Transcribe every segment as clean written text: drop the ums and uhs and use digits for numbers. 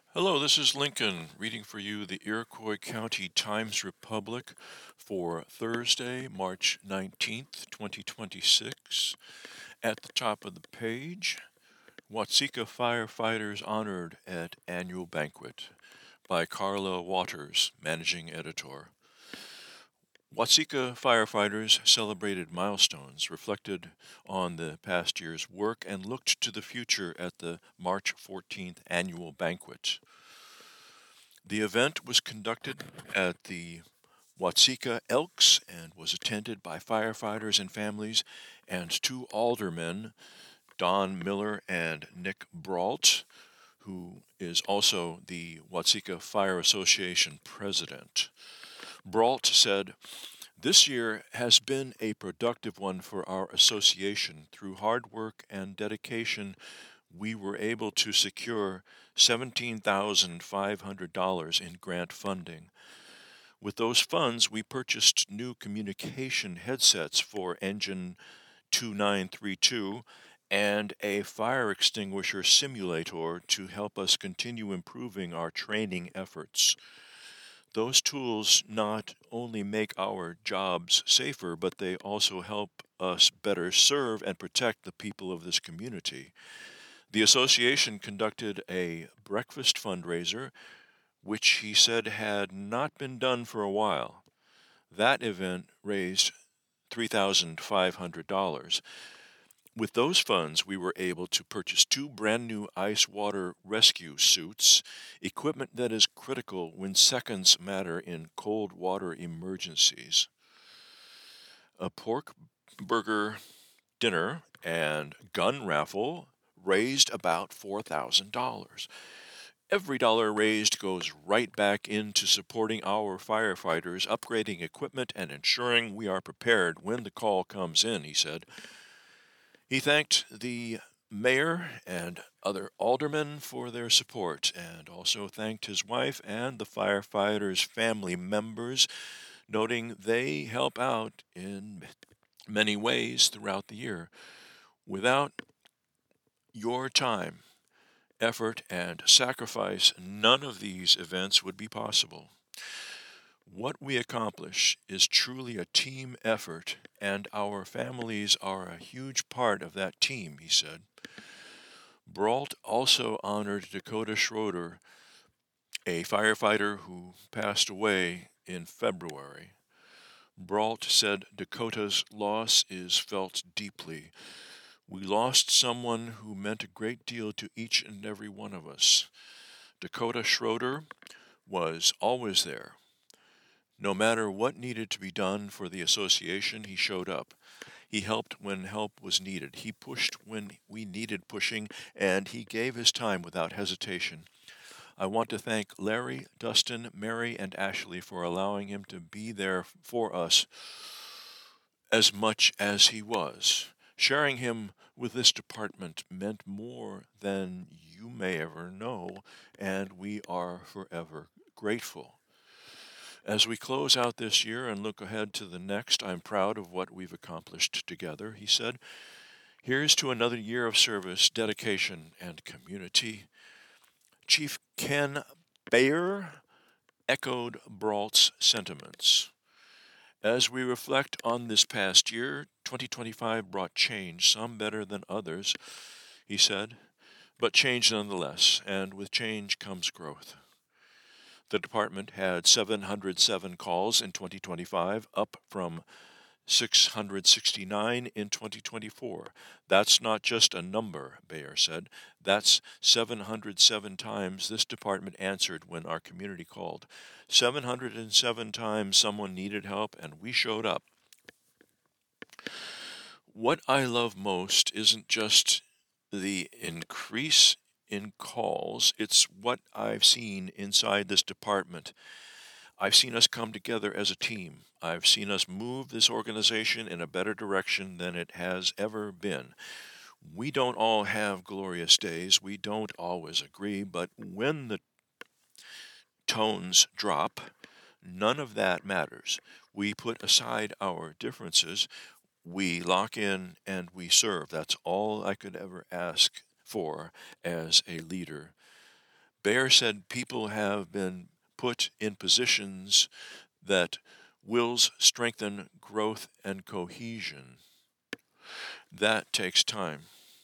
Hello, this is Lincoln reading for you the Iroquois County Times-Republic for Thursday, March 19th, 2026. At the top of the page, Watseka firefighters honored at annual banquet by Carla Waters, managing editor. Watseka firefighters celebrated milestones, reflected on the past year's work, and looked to the future at the March 14th annual banquet. The event was conducted at the Watseka Elks and was attended by firefighters and families and two aldermen, Don Miller and Nick Brault, who is also the Watseka Fire Association president. Brault said, "This year has been a productive one for our association. Through hard work and dedication, we were able to secure $17,500 in grant funding. With those funds, we purchased new communication headsets for Engine 2932 and a fire extinguisher simulator to help us continue improving our training efforts. Those tools not only make our jobs safer, but they also help us better serve and protect the people of this community." The association conducted a breakfast fundraiser, which he said had not been done for a while. That event raised $3,500. With those funds, we were able to purchase two brand new ice water rescue suits, equipment that is critical when seconds matter in cold water emergencies. A pork burger dinner and gun raffle raised about $4,000. Every dollar raised goes right back into supporting our firefighters, upgrading equipment, and ensuring we are prepared when the call comes in, he said. He thanked the mayor and other aldermen for their support and also thanked his wife and the firefighters' family members, noting they help out in many ways throughout the year. Without your time, effort, and sacrifice, none of these events would be possible. What we accomplish is truly a team effort, and our families are a huge part of that team, he said. Brault also honored Dakota Schroeder, a firefighter who passed away in February. Brault said Dakota's loss is felt deeply. "We lost someone who meant a great deal to each and every one of us. Dakota Schroeder was always there. No matter what needed to be done for the association, he showed up. He helped when help was needed. He pushed when we needed pushing, and he gave his time without hesitation. I want to thank Larry, Dustin, Mary, and Ashley for allowing him to be there for us as much as he was. Sharing him with this department meant more than you may ever know, and we are forever grateful. As we close out this year and look ahead to the next, I'm proud of what we've accomplished together," he said. "Here's to another year of service, dedication, and community." Chief Ken Bayer echoed Brault's sentiments. "As we reflect on this past year, 2025 brought change, some better than others," he said, "but change nonetheless, and with change comes growth." The department had 707 calls in 2025, up from 669 in 2024. "That's not just a number," Bayer said. "That's 707 times this department answered when our community called. 707 times someone needed help, and we showed up." "What I love most isn't just the increase in calls, it's what I've seen inside this department. I've seen us come together as a team. I've seen us move this organization in a better direction than it has ever been. We don't all have glorious days. We don't always agree, but when the tones drop, none of that matters. We put aside our differences, we lock in, and we serve. That's all I could ever ask for as a leader." Bayer said people have been put in positions that wills strengthen growth and cohesion. That takes time.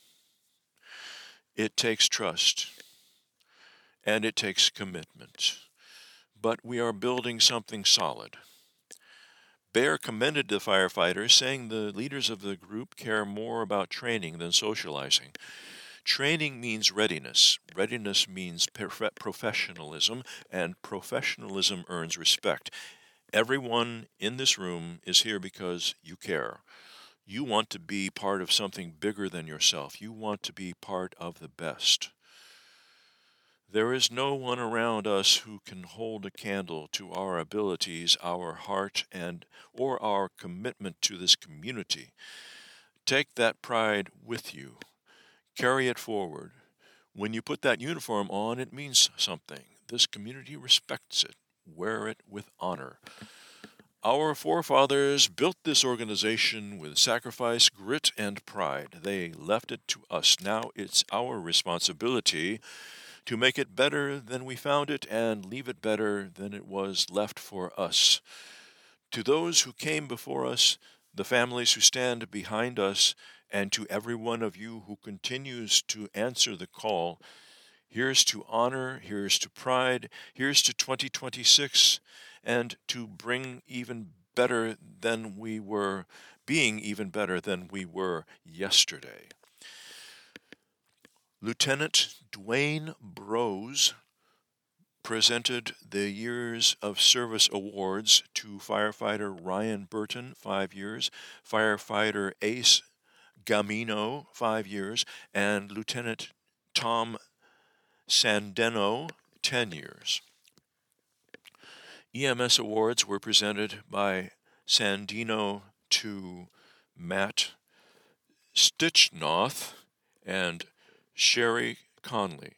It takes trust. And it takes commitment. But we are building something solid. Bayer commended the firefighters, saying the leaders of the group care more about training than socializing. Training means readiness. Readiness means professionalism, and professionalism earns respect. Everyone in this room is here because you care. You want to be part of something bigger than yourself. You want to be part of the best. There is no one around us who can hold a candle to our abilities, our heart, or our commitment to this community. Take that pride with you. Carry it forward. When you put that uniform on, it means something. This community respects it. Wear it with honor. Our forefathers built this organization with sacrifice, grit, and pride. They left it to us. Now it's our responsibility to make it better than we found it and leave it better than it was left for us. To those who came before us, the families who stand behind us, and to every one of you who continues to answer the call, here's to honor, here's to pride, here's to 2026, and to bring even better than we were, being even better than we were yesterday. Lieutenant Dwayne Brose presented the Years of Service Awards to firefighter Ryan Burton, 5 years, firefighter Ace Gamino, 5 years, and Lieutenant Tom Sandeno, 10 years. EMS awards were presented by Sandino to Matt Stichnoth and Sherry Conley.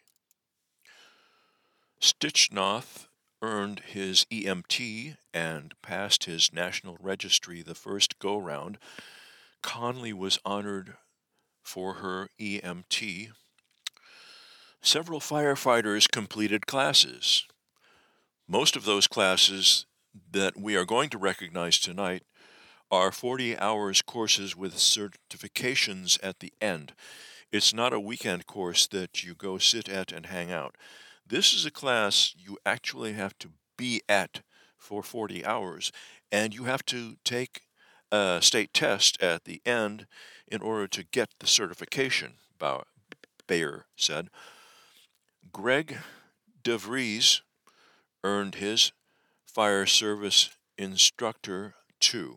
Stichnoth earned his EMT and passed his National Registry the first go-round. Conley was honored for her EMT. Several firefighters completed classes. Most of those classes that we are going to recognize tonight are 40 hours courses with certifications at the end. It's not a weekend course that you go sit at and hang out. This is a class you actually have to be at for 40 hours, and you have to take a state test at the end in order to get the certification, Bayer said. Greg DeVries earned his Fire Service Instructor 2.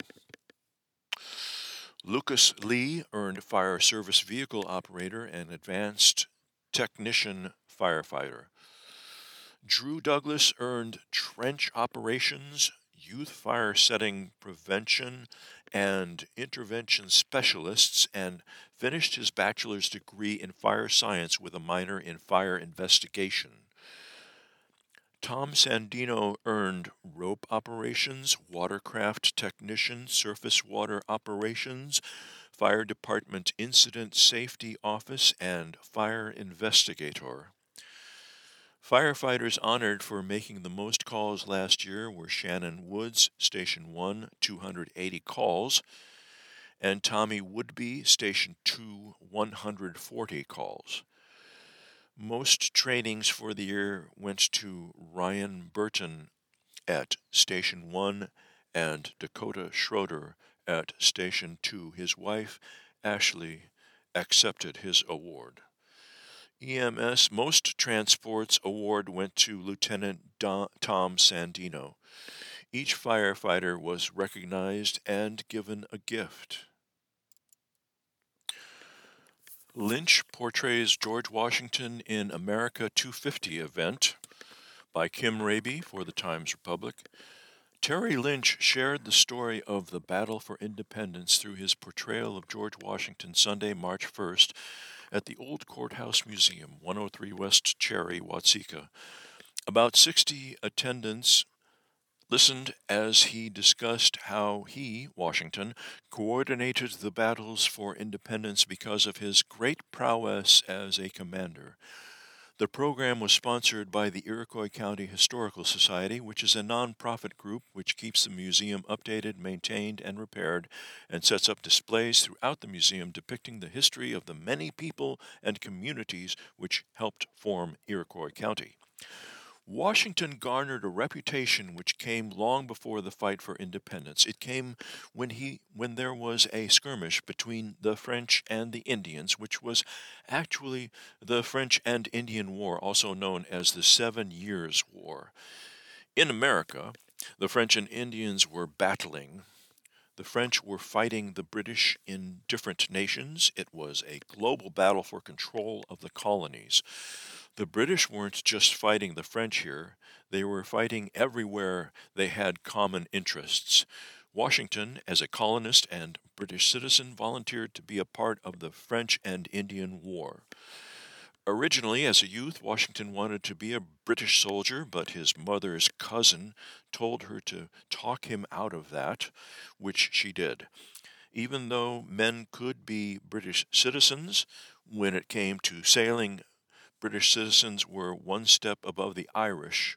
Lucas Lee earned Fire Service Vehicle Operator and Advanced Technician Firefighter. Drew Douglas earned Trench Operations, Youth Fire Setting Prevention, and Intervention Specialists, and finished his bachelor's degree in fire science with a minor in fire investigation. Tom Sandino earned Rope Operations, Watercraft Technician, Surface Water Operations, Fire Department Incident Safety Office, and Fire Investigator. Firefighters honored for making the most calls last year were Shannon Woods, Station 1, 280 calls, and Tommy Woodby, Station 2, 140 calls. Most trainings for the year went to Ryan Burton at Station 1 and Dakota Schroeder at Station 2. His wife, Ashley, accepted his award. EMS Most Transports Award went to Lieutenant Tom Sandino. Each firefighter was recognized and given a gift. Lynch portrays George Washington in America 250 event by Kim Raby for the Times Republic. Terry Lynch shared the story of the battle for independence through his portrayal of George Washington Sunday, March 1st, at the Old Courthouse Museum, 103 West Cherry, Watseka. About 60 attendants listened as he discussed how he, Washington, coordinated the battles for independence because of his great prowess as a commander. The program was sponsored by the Iroquois County Historical Society, which is a nonprofit group which keeps the museum updated, maintained, and repaired, and sets up displays throughout the museum depicting the history of the many people and communities which helped form Iroquois County. Washington garnered a reputation which came long before the fight for independence. It came when there was a skirmish between the French and the Indians, which was actually the French and Indian War, also known as the 7 Years' War. In America, the French and Indians were battling. The French were fighting the British in different nations. It was a global battle for control of the colonies. The British weren't just fighting the French here, they were fighting everywhere they had common interests. Washington, as a colonist and British citizen, volunteered to be a part of the French and Indian War. Originally, as a youth, Washington wanted to be a British soldier, but his mother's cousin told her to talk him out of that, which she did. Even though men could be British citizens, when it came to sailing, British citizens were one step above the Irish,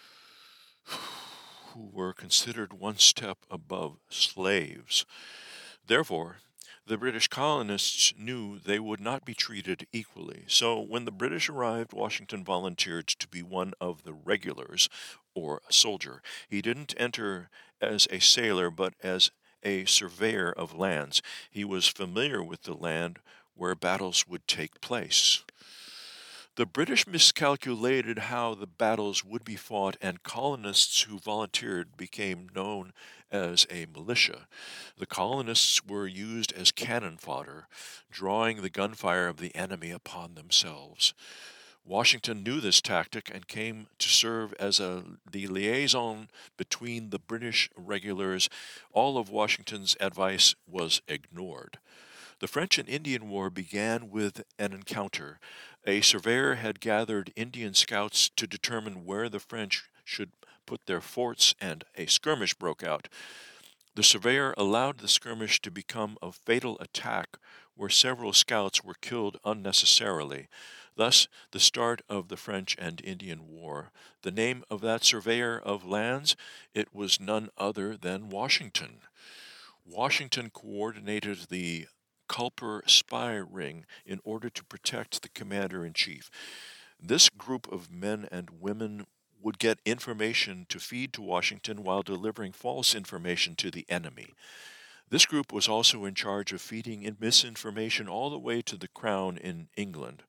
who were considered one step above slaves. Therefore, the British colonists knew they would not be treated equally. So when the British arrived, Washington volunteered to be one of the regulars, or a soldier. He didn't enter as a sailor, but as a surveyor of lands. He was familiar with the land where battles would take place. The British miscalculated how the battles would be fought, and colonists who volunteered became known as a militia. The colonists were used as cannon fodder, drawing the gunfire of the enemy upon themselves. Washington knew this tactic and came to serve as the liaison between the British regulars. All of Washington's advice was ignored. The French and Indian War began with an encounter. A surveyor had gathered Indian scouts to determine where the French should put their forts, and a skirmish broke out. The surveyor allowed the skirmish to become a fatal attack where several scouts were killed unnecessarily. Thus, the start of the French and Indian War. The name of that surveyor of lands, it was none other than Washington. Washington coordinated the Culper spy ring in order to protect the commander-in-chief. This group of men and women would get information to feed to Washington while delivering false information to the enemy. This group was also in charge of feeding misinformation all the way to the crown in England.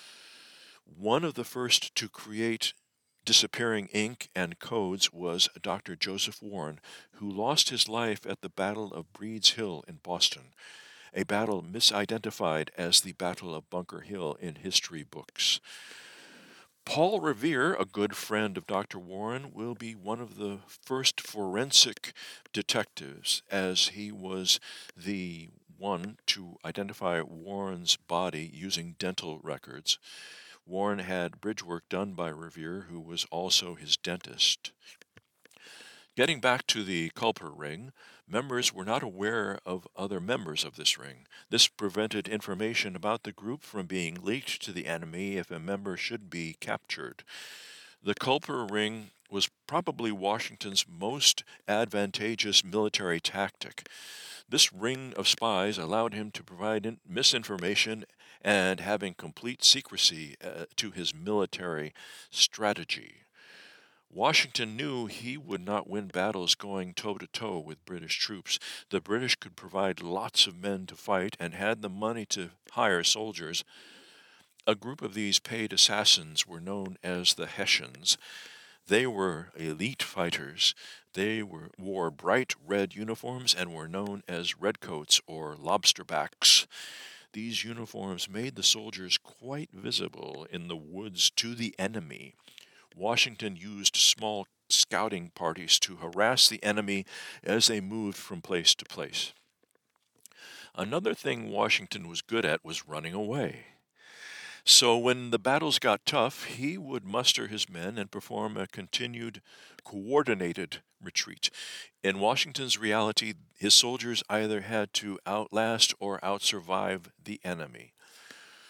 One of the first to create disappearing ink and codes was Dr. Joseph Warren, who lost his life at the Battle of Breed's Hill in Boston, a battle misidentified as the Battle of Bunker Hill in history books. Paul Revere, a good friend of Dr. Warren, will be one of the first forensic detectives, as he was the one to identify Warren's body using dental records. Warren had bridge work done by Revere, who was also his dentist. Getting back to the Culper ring, members were not aware of other members of this ring. This prevented information about the group from being leaked to the enemy if a member should be captured. The Culper ring was probably Washington's most advantageous military tactic. This ring of spies allowed him to provide misinformation and having complete secrecy to his military strategy. Washington knew he would not win battles going toe-to-toe with British troops. The British could provide lots of men to fight and had the money to hire soldiers. A group of these paid assassins were known as the Hessians. They were elite fighters. They wore bright red uniforms and were known as redcoats or lobsterbacks. These uniforms made the soldiers quite visible in the woods to the enemy. Washington used small scouting parties to harass the enemy as they moved from place to place. Another thing Washington was good at was running away. So when the battles got tough, he would muster his men and perform a continued, coordinated retreat. In Washington's reality, his soldiers either had to outlast or outsurvive the enemy.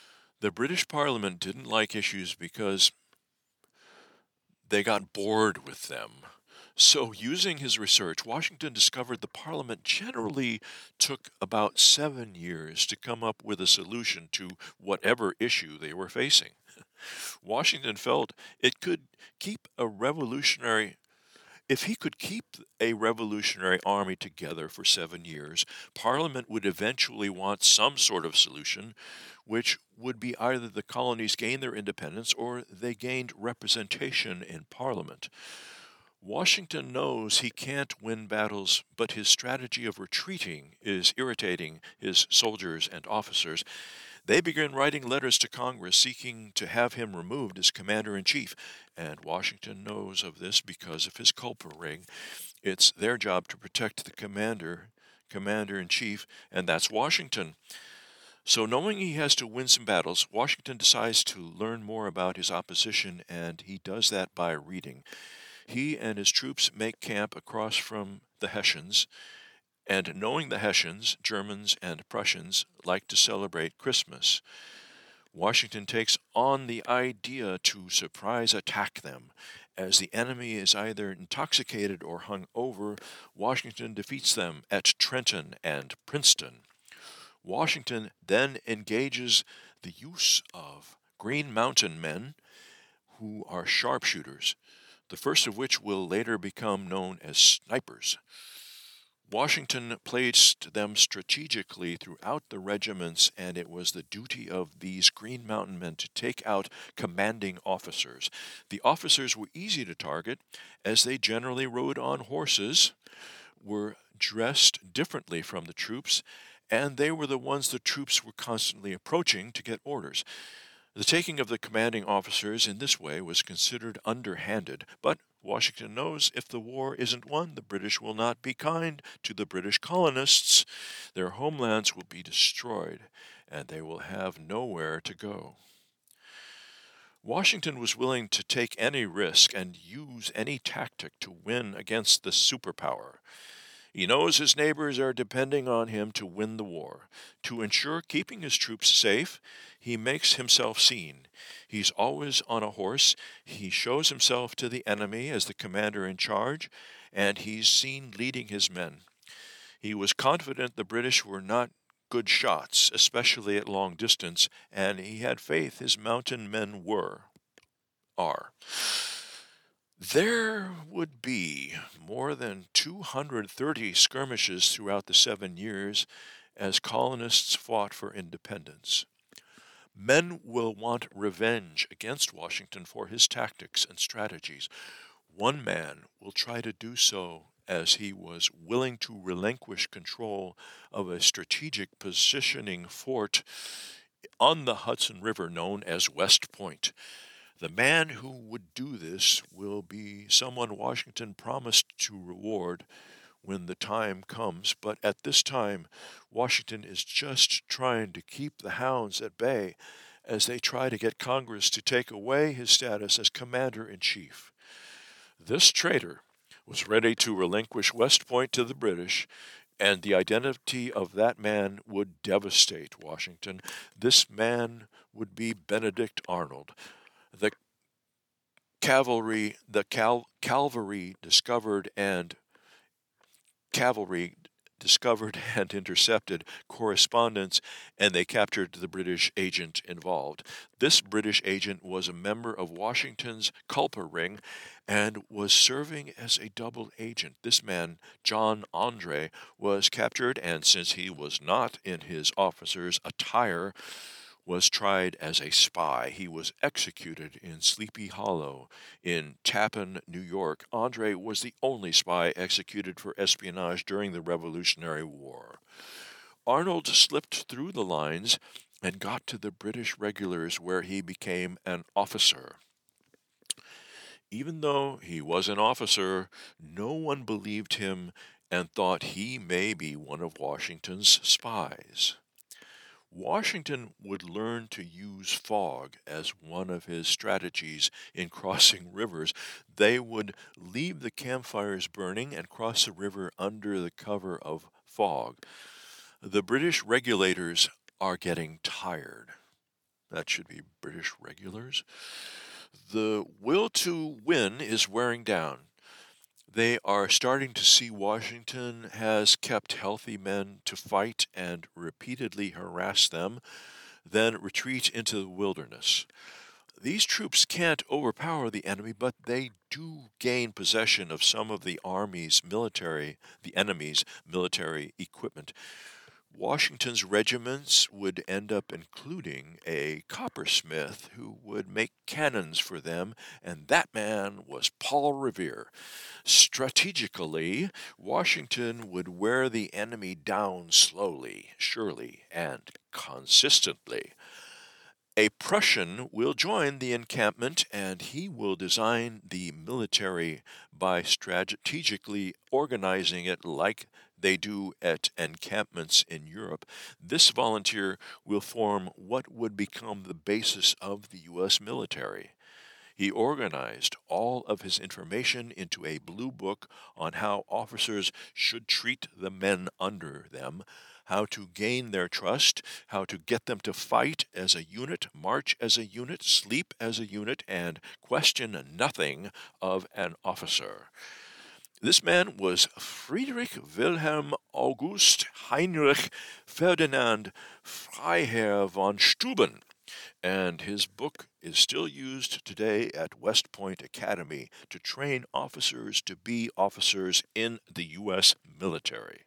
The British Parliament didn't like issues because they got bored with them. So, using his research, Washington discovered the Parliament generally took about 7 years to come up with a solution to whatever issue they were facing. Washington felt it could keep a revolutionary if he could keep a revolutionary army together for 7 years, Parliament would eventually want some sort of solution, which would be either the colonies gained their independence or they gained representation in Parliament. Washington knows he can't win battles, but his strategy of retreating is irritating his soldiers and officers. They begin writing letters to Congress seeking to have him removed as commander in chief, and Washington knows of this because of his culper ring. It's their job to protect the commander in chief, and that's Washington. So, knowing he has to win some battles, Washington decides to learn more about his opposition, and he does that by reading. He and his troops make camp across from the Hessians, and knowing the Hessians, Germans, and Prussians like to celebrate Christmas, Washington takes on the idea to surprise attack them. As the enemy is either intoxicated or hung over, Washington defeats them at Trenton and Princeton. Washington then engages the use of Green Mountain men, who are sharpshooters, the first of which will later become known as snipers. Washington placed them strategically throughout the regiments, and it was the duty of these Green Mountain men to take out commanding officers. The officers were easy to target, as they generally rode on horses, were dressed differently from the troops, and they were the ones the troops were constantly approaching to get orders. The taking of the commanding officers in this way was considered underhanded, but Washington knows if the war isn't won, the British will not be kind to the British colonists. Their homelands will be destroyed, and they will have nowhere to go. Washington was willing to take any risk and use any tactic to win against the superpower. He knows his neighbors are depending on him to win the war. To ensure keeping his troops safe, he makes himself seen. He's always on a horse. He shows himself to the enemy as the commander in charge, and he's seen leading his men. He was confident the British were not good shots, especially at long distance, and he had faith his mountain men are. There would be more than 230 skirmishes throughout the 7 years as colonists fought for independence. Men will want revenge against Washington for his tactics and strategies. One man will try to do so as he was willing to relinquish control of a strategic positioning fort on the Hudson River known as West Point. The man who would do this will be someone Washington promised to reward when the time comes, but at this time, Washington is just trying to keep the hounds at bay as they try to get Congress to take away his status as commander in chief. This traitor was ready to relinquish West Point to the British, and the identity of that man would devastate Washington. This man would be Benedict Arnold. The cavalry discovered and intercepted correspondence, and they captured the British agent involved. This British agent was a member of Washington's culper ring and was serving as a double agent. This man, John Andre, was captured, and since he was not in his officer's attire, was tried as a spy. He was executed in Sleepy Hollow in Tappan, New York. Andre was the only spy executed for espionage during the Revolutionary War. Arnold slipped through the lines and got to the British regulars, where he became an officer. Even though he was an officer, no one believed him and thought he may be one of Washington's spies. Washington would learn to use fog as one of his strategies in crossing rivers. They would leave the campfires burning and cross the river under the cover of fog. The British regulators are getting tired. That should be British regulars. The will to win is wearing down. They are starting to see Washington has kept healthy men to fight and repeatedly harass them, then retreat into the wilderness. These troops can't overpower the enemy, but they do gain possession of some of the enemy's military equipment. Washington's regiments would end up including a coppersmith who would make cannons for them, and that man was Paul Revere. Strategically, Washington would wear the enemy down slowly, surely, and consistently. A Prussian will join the encampment, and he will design the military by strategically organizing it like they do at encampments in Europe. This volunteer will form what would become the basis of the U.S. military. He organized all of his information into a blue book on how officers should treat the men under them, how to gain their trust, how to get them to fight as a unit, march as a unit, sleep as a unit, and question nothing of an officer. This man was Friedrich Wilhelm August Heinrich Ferdinand Freiherr von Steuben, and his book is still used today at West Point Academy to train officers to be officers in the U.S. military.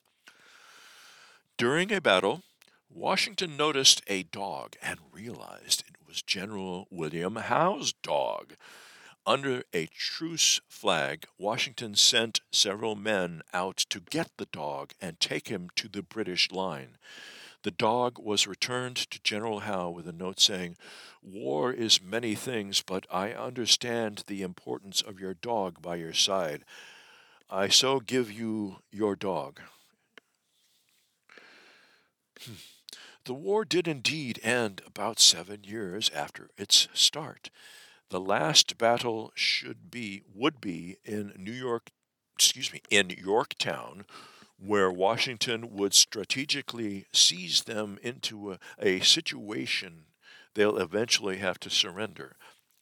During a battle, Washington noticed a dog and realized it was General William Howe's dog. Under a truce flag, Washington sent several men out to get the dog and take him to the British line. The dog was returned to General Howe with a note saying, "War is many things, but I understand the importance of your dog by your side. I so give you your dog." The war did indeed end about 7 years after its start. The last battle would be in in Yorktown, where Washington would strategically seize them into a situation they'll eventually have to surrender.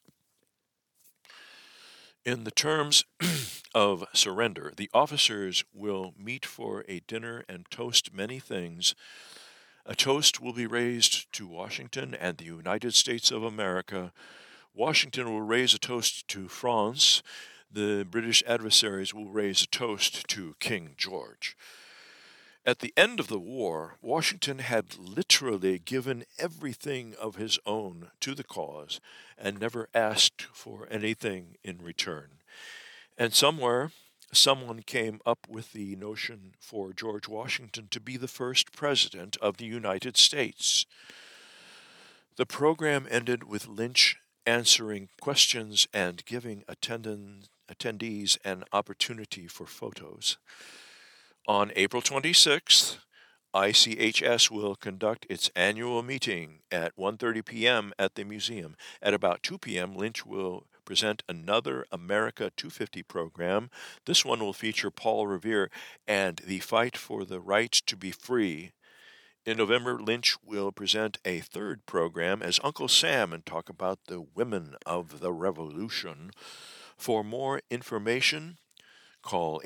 In the terms of surrender, the officers will meet for a dinner and toast many things. A toast will be raised to Washington and the United States of America. Washington will raise a toast to France. The British adversaries will raise a toast to King George. At the end of the war, Washington had literally given everything of his own to the cause and never asked for anything in return. And somewhere, someone came up with the notion for George Washington to be the first president of the United States. The program ended with Lynch answering questions and giving attendees an opportunity for photos. On April 26th, ICHS will conduct its annual meeting at 1:30 p.m. at the museum. At about 2 p.m., Lynch will present another America 250 program. This one will feature Paul Revere and the fight for the right to be free. In November, Lynch will present a third program as Uncle Sam and talk about the women of the Revolution. For more information, call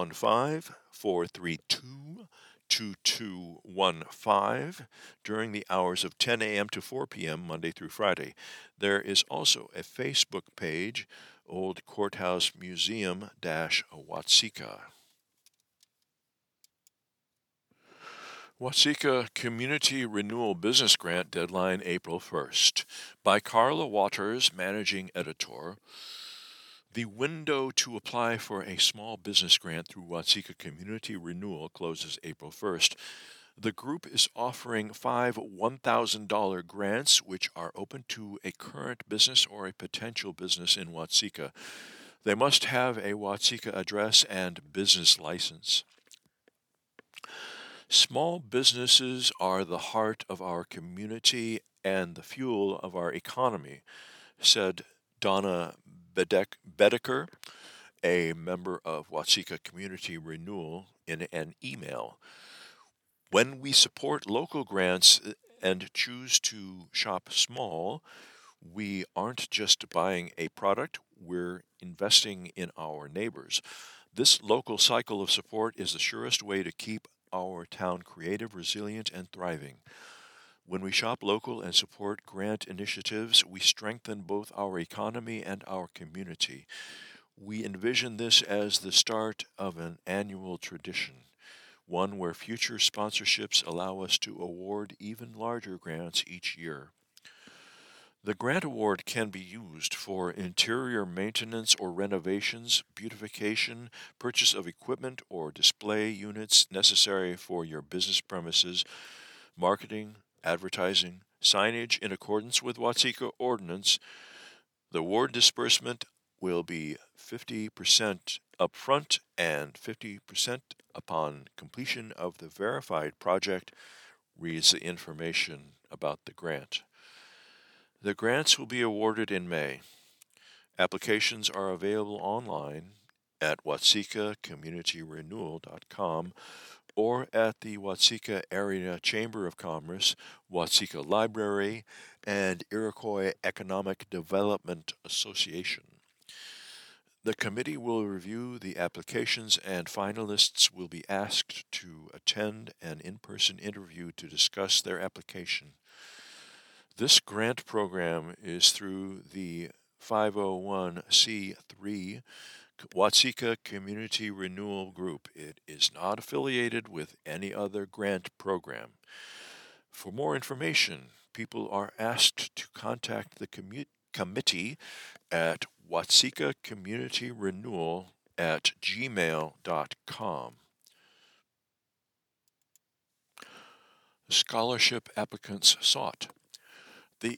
815-432-2215 during the hours of 10 a.m. to 4 p.m. Monday through Friday. There is also a Facebook page, Old Courthouse Museum-Watseka. Watseka Community Renewal Business Grant deadline April 1st. By Carla Waters, Managing Editor. The window to apply for a small business grant through Watseka Community Renewal closes April 1st. The group is offering 5 $1,000 grants, which are open to a current business or a potential business in Watseka. They must have a Watseka address and business license. Small businesses are the heart of our community and the fuel of our economy, said Donna Bedecker, a member of Watseka Community Renewal, in an email. When we support local grants and choose to shop small, we aren't just buying a product, we're investing in our neighbors. This local cycle of support is the surest way to keep our town creative, resilient, and thriving. When we shop local and support grant initiatives, we strengthen both our economy and our community. We envision this as the start of an annual tradition, one where future sponsorships allow us to award even larger grants each year. The grant award can be used for interior maintenance or renovations, beautification, purchase of equipment or display units necessary for your business premises, marketing, advertising, signage in accordance with Watseka ordinance. The award disbursement will be 50% upfront and 50% upon completion of the verified project, reads the information about the grant. The grants will be awarded in May. Applications are available online at watsecacommunityrenewal.com or at the Watseka Area Chamber of Commerce, Watseka Library, and Iroquois Economic Development Association. The committee will review the applications and finalists will be asked to attend an in-person interview to discuss their application. This grant program is through the 501c3 Watseka Community Renewal Group. It is not affiliated with any other grant program. For more information, people are asked to contact the committee at watsecacommunityrenewal@gmail.com. Scholarship applicants sought. The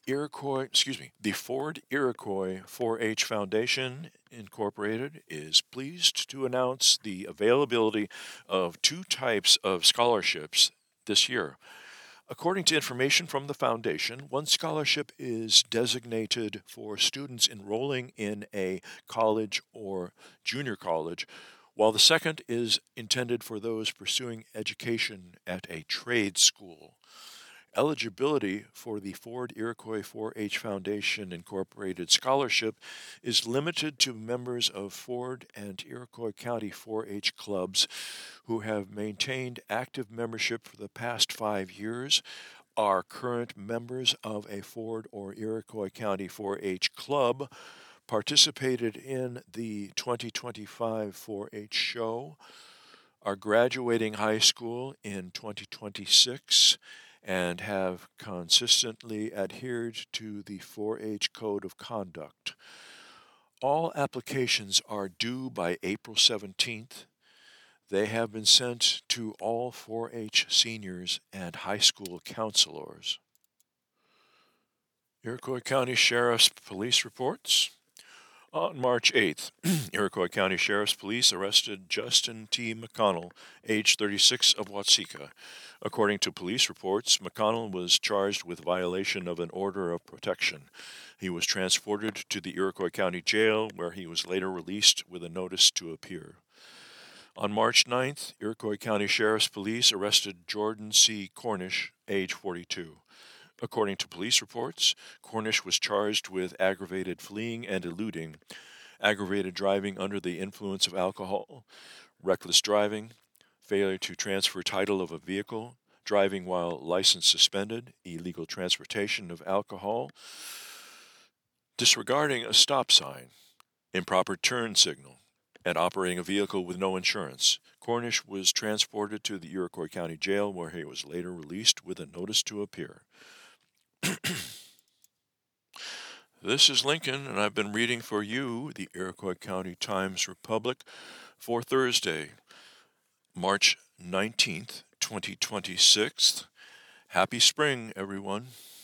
Ford Iroquois 4-H Foundation, Incorporated, is pleased to announce the availability of two types of scholarships this year. According to information from the foundation, one scholarship is designated for students enrolling in a college or junior college, while the second is intended for those pursuing education at a trade school. Eligibility for the Ford Iroquois 4-H Foundation Incorporated scholarship is limited to members of Ford and Iroquois County 4-H clubs who have maintained active membership for the past 5 years, are current members of a Ford or Iroquois County 4-H club, participated in the 2025 4-H show, are graduating high school in 2026, and have consistently adhered to the 4-H Code of Conduct. All applications are due by April 17th. They have been sent to all 4-H seniors and high school counselors. Iroquois County Sheriff's Police reports. On March 8th, Iroquois County Sheriff's Police arrested Justin T. McConnell, age 36, of Watseka. According to police reports, McConnell was charged with violation of an order of protection. He was transported to the Iroquois County Jail, where he was later released with a notice to appear. On March 9th, Iroquois County Sheriff's Police arrested Jordan C. Cornish, age 42. According to police reports, Cornish was charged with aggravated fleeing and eluding, aggravated driving under the influence of alcohol, reckless driving, failure to transfer title of a vehicle, driving while license suspended, illegal transportation of alcohol, disregarding a stop sign, improper turn signal, and operating a vehicle with no insurance. Cornish was transported to the Iroquois County Jail, where he was later released with a notice to appear. This is Lincoln, and I've been reading for you the Iroquois County Times-Republic for Thursday, March 19th, 2026. Happy spring, everyone.